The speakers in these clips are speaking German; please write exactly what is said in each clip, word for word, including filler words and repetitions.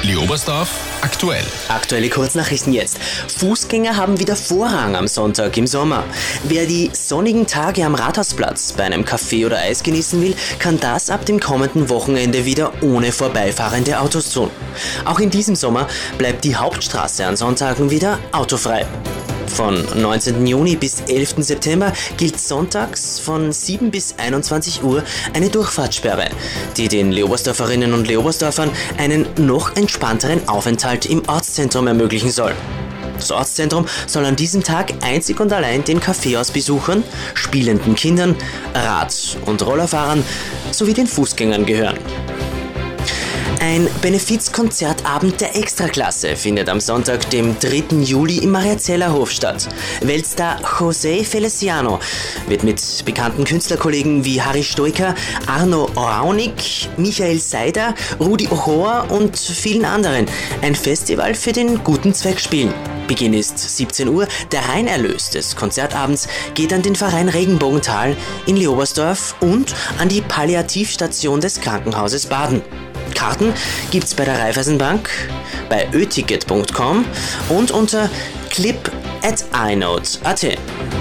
Leobersdorf aktuell. Aktuelle Kurznachrichten jetzt. Fußgänger haben wieder Vorrang am Sonntag im Sommer. Wer die sonnigen Tage am Rathausplatz bei einem Kaffee oder Eis genießen will, kann das ab dem kommenden Wochenende wieder ohne vorbeifahrende Autos tun. Auch in diesem Sommer bleibt die Hauptstraße an Sonntagen wieder autofrei. Von neunzehnten Juni bis elften September gilt sonntags von sieben bis einundzwanzig Uhr eine Durchfahrtssperre, die den Leobersdorferinnen und Leobersdorfern einen noch entspannteren Aufenthalt im Ortszentrum ermöglichen soll. Das Ortszentrum soll an diesem Tag einzig und allein den Kaffeehausbesuchern, spielenden Kindern, Rad- und Rollerfahrern sowie den Fußgängern gehören. Ein Benefizkonzertabend der Extraklasse findet am Sonntag, dem dritten Juli im Mariazellerhof statt. Weltstar José Feliciano wird mit bekannten Künstlerkollegen wie Harry Stoiker, Arno Raunig, Michael Seider, Rudi Ochoa und vielen anderen ein Festival für den guten Zweck spielen. Beginn ist siebzehn Uhr. Der Reinerlös des Konzertabends geht an den Verein Regenbogental in Leobersdorf und an die Palliativstation des Krankenhauses Baden. Karten gibt's bei der Raiffeisenbank, bei ö ticket punkt com und unter clip at inode punkt at.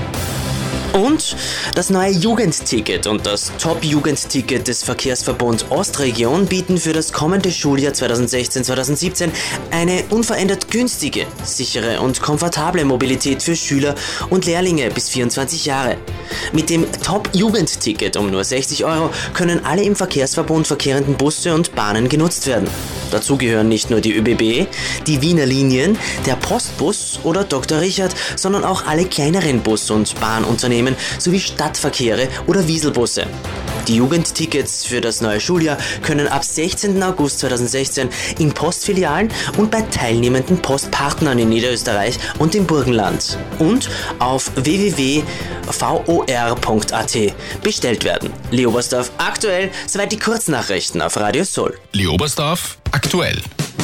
Und das neue Jugendticket und das Top-Jugendticket des Verkehrsverbund Ostregion bieten für das kommende Schuljahr zweitausendsechzehn zweitausendsiebzehn eine unverändert günstige, sichere und komfortable Mobilität für Schüler und Lehrlinge bis vierundzwanzig Jahre. Mit dem Top-Jugendticket um nur sechzig Euro können alle im Verkehrsverbund verkehrenden Busse und Bahnen genutzt werden. Dazu gehören nicht nur die ÖBB, die Wiener Linien, der Postbus oder Doktor Richard, sondern auch alle kleineren Bus- und Bahnunternehmen sowie Stadtverkehre oder Wieselbusse. Die Jugendtickets für das neue Schuljahr können ab sechzehnten August zweitausendsechzehn in Postfilialen und bei teilnehmenden Postpartnern in Niederösterreich und im Burgenland und auf w w w punkt v o r punkt a t bestellt werden. Leobersdorf aktuell, soweit die Kurznachrichten auf Radio Soul. Leobersdorf aktuell.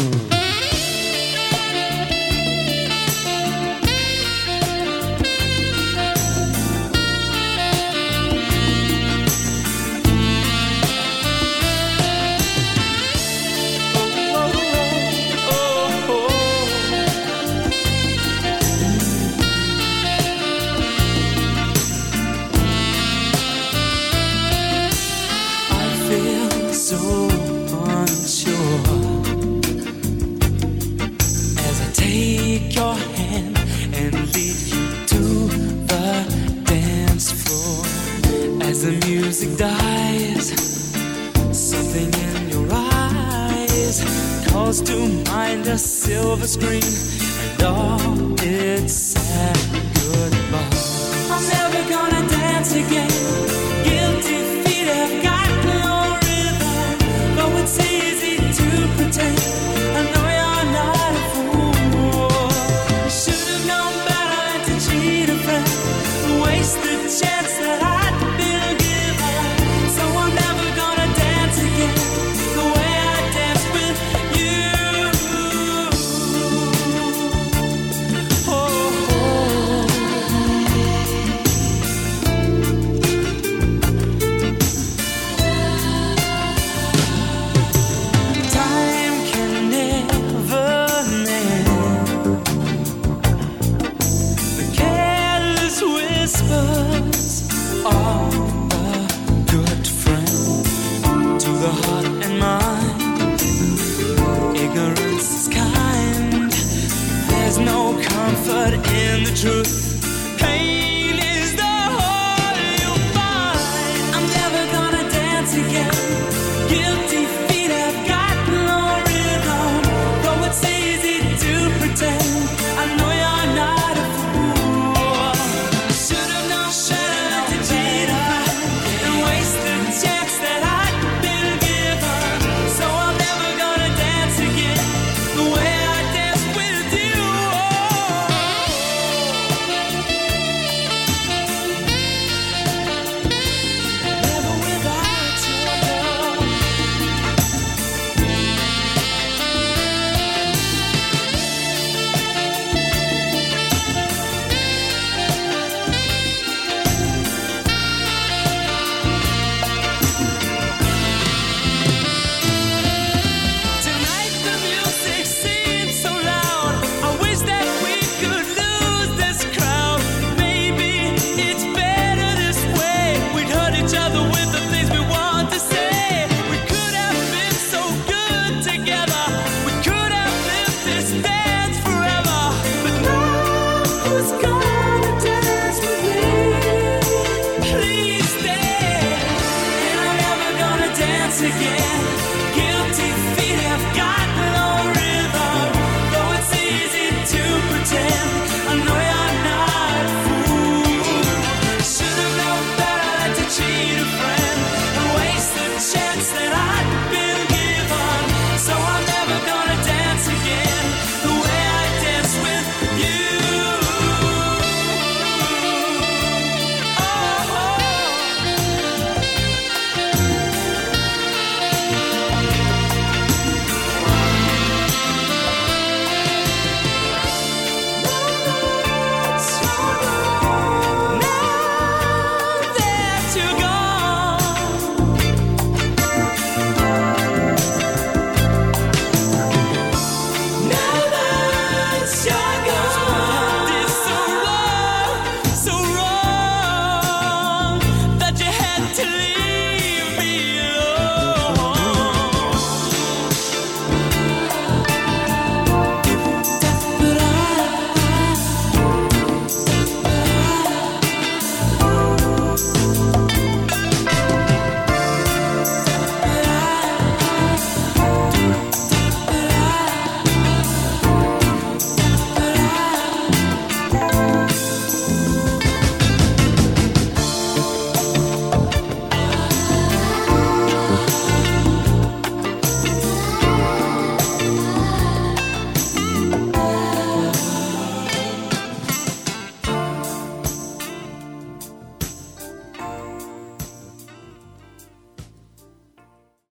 So unsure as I take your hand and lead you to the dance floor. As the music dies, something in your eyes calls to mind a silver screen and all its sad goodbye. I'm never gonna dance again. Guilty feet have got it's easy to pretend. I know you're not a fool. You should have known better to cheat a friend, waste the chance that I'd been given. So I'm never gonna dance again the way I danced with you. Oh, no comfort in the truth.